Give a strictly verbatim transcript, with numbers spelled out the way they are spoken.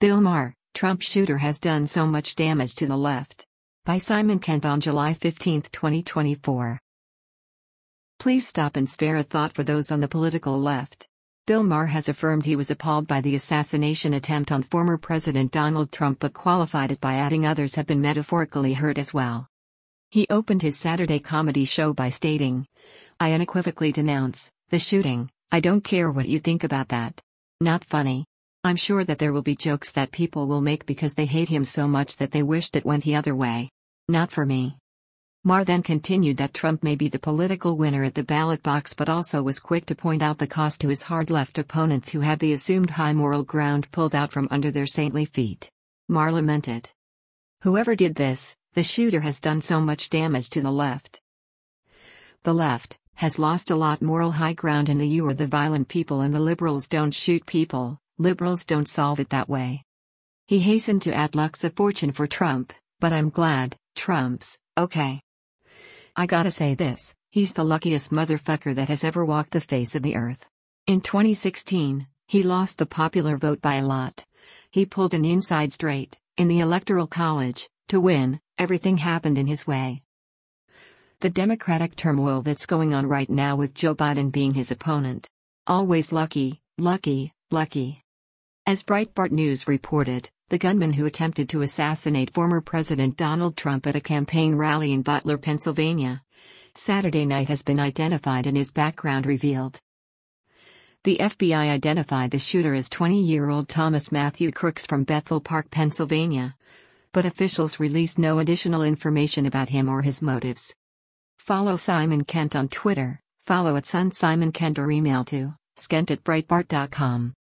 Bill Maher, Trump shooter has done so much damage to the left. By Simon Kent on July fifteenth, twenty twenty-four. Please stop and spare a thought for those on the political left. Bill Maher has affirmed he was appalled by the assassination attempt on former President Donald Trump, but qualified it by adding others have been metaphorically hurt as well. He opened his Saturday comedy show by stating, "I unequivocally denounce the shooting. I don't care what you think about that. Not funny. I'm sure that there will be jokes that people will make because they hate him so much that they wished it went the other way. Not for me." Maher then continued that Trump may be the political winner at the ballot box, but also was quick to point out the cost to his hard left opponents who had the assumed high moral ground pulled out from under their saintly feet. Maher lamented, "Whoever did this, the shooter has done so much damage to the left. The left has lost a lot moral high ground, and the you are the violent people, and the liberals don't shoot people, liberals don't solve it that way." He hastened to add, "Luck's a fortune for Trump, but I'm glad Trump's okay. I gotta say this, he's the luckiest motherfucker that has ever walked the face of the earth. In twenty sixteen, he lost the popular vote by a lot. He pulled an inside straight, in the Electoral College, to win. Everything happened in his way." The Democratic turmoil that's going on right now with Joe Biden being his opponent. Always lucky, lucky, lucky. As Breitbart News reported, the gunman who attempted to assassinate former President Donald Trump at a campaign rally in Butler, Pennsylvania, Saturday night has been identified and his background revealed. The F B I identified the shooter as twenty-year-old Thomas Matthew Crooks from Bethel Park, Pennsylvania, but officials released no additional information about him or his motives. Follow Simon Kent on Twitter, follow at Sun Simon Kent, or email to skent at breitbart dot com.